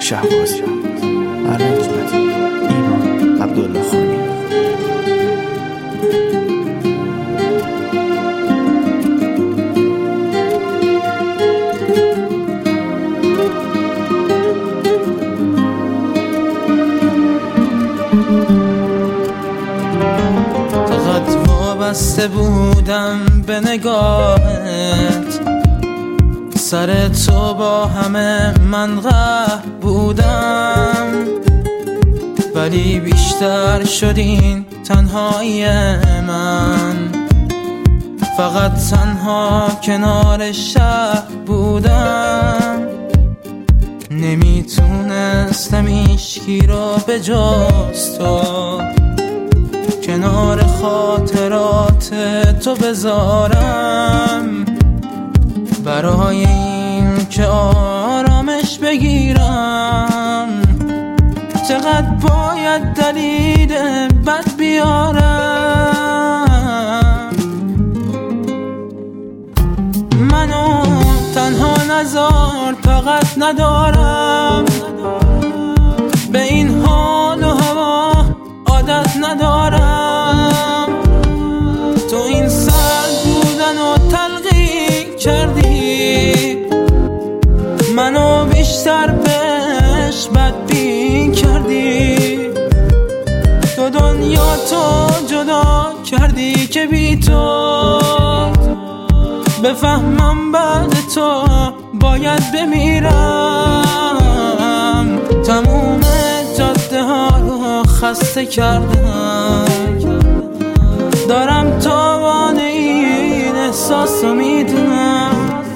شهبازی ارنجمت ایمان عبدالله خانی. وابسته بودم به نگاهت، سر تو با همه من قهر بودم، ولی بیشتر شد این تنهایی من، فقط تنها کنار شهر بودم، نمیتونستم هیچکی رو به جز تو کنار خاطرات تو بذارم، برای این که آرامش بگیرم. چقدر باید دلیل بد بیارم، منو تنها نذار، طاقت ندارم به این حال و هوا، عادت ندارم. تو این سرد بودن و تلقی کردی، منو بیشتر بهش بدبین کردی. تو دنیا تو جدا کردی که بی تو بفهمم بعد تو باید بمیرم. تموم جاده ها رو خسته کردم، دارم تاوان این احساس رو میدونم.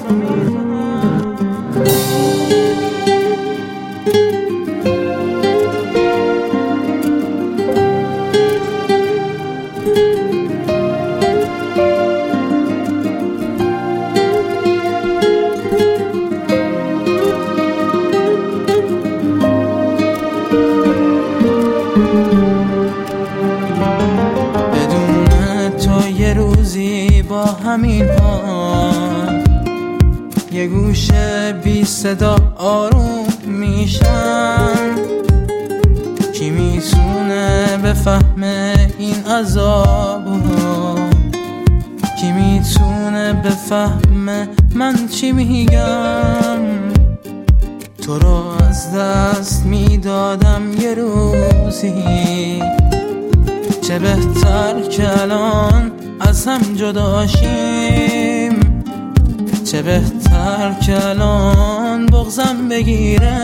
با همین حال یه گوشه بی صدا آروم میشم. کی میتونه بفهمه این عذابو؟ کی میتونه بفهمه من چی میگم؟ تو رو از دست میدادم یه روزی، چه بهتر که الان از هم جدا شیم. چه بهتر که الان بغضم بگیره،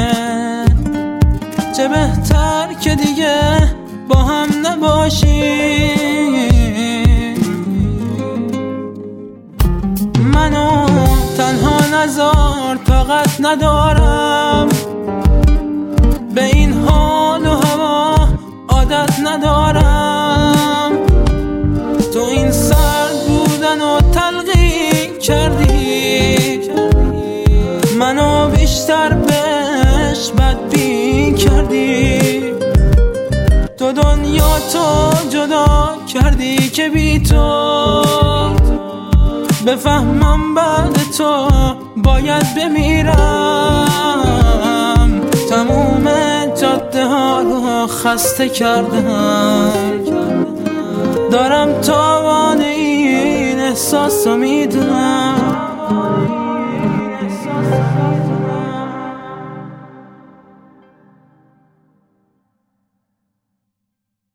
چه بهتر که دیگه با هم نباشیم. منو تنها نذار، طاقت ندارم به این حال و هوا، عادت ندارم. تو این سرد بودن و تلقی کردی، منو بیشتر بهش بدبین کردی. تو دنیا تو جدا کردی که بی تو بفهمم بعد تو باید بمیرم. تموم جاده ها رو خسته کردم، دارم تاوان این احساس رو میدونم.